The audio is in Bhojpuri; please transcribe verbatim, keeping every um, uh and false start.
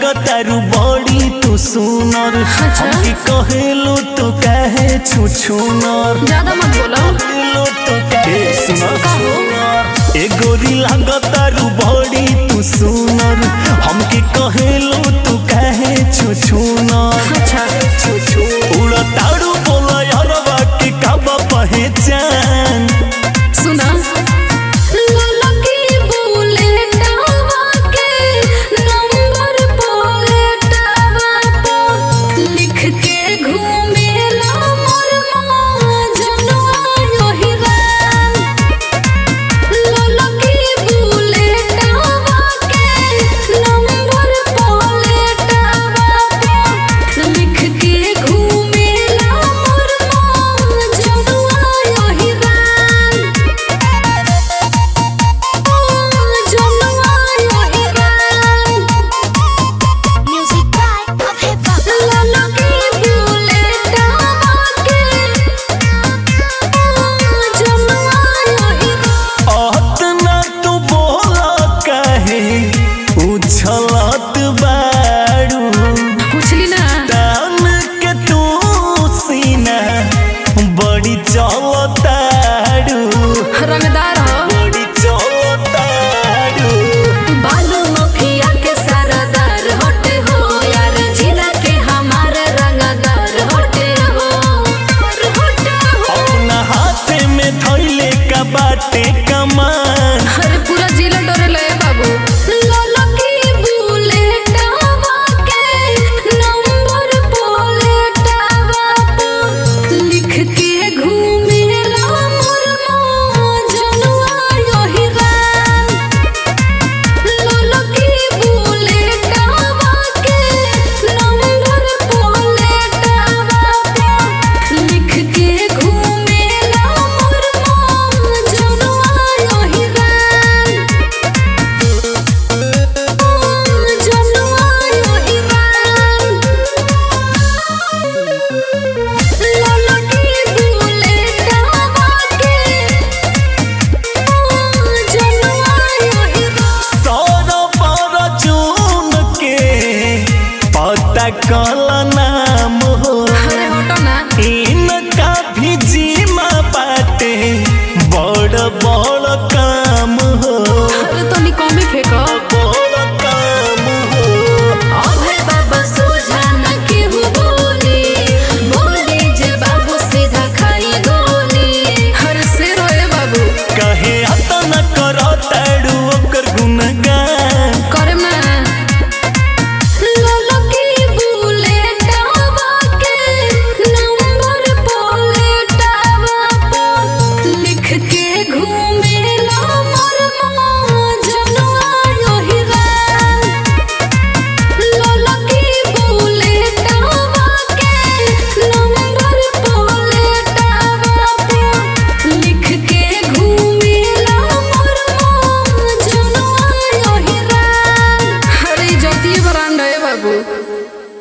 लागतारू बड़ी तू सुनर हमके कहेलो तो कहे छुछुनर ज्यादा मत बोलो कहेलो तो कहे सुनर ए गोरी लागतारू बड़ी तू सुनर हमके कहेलो तो कहे छुछुनर अच्छा छुछु उड़तारू बोला यार बाकी काबा पहचान सुना उछलत बारू पूछली ना दाम के तू सीना बड़ी चलतारू रंगदार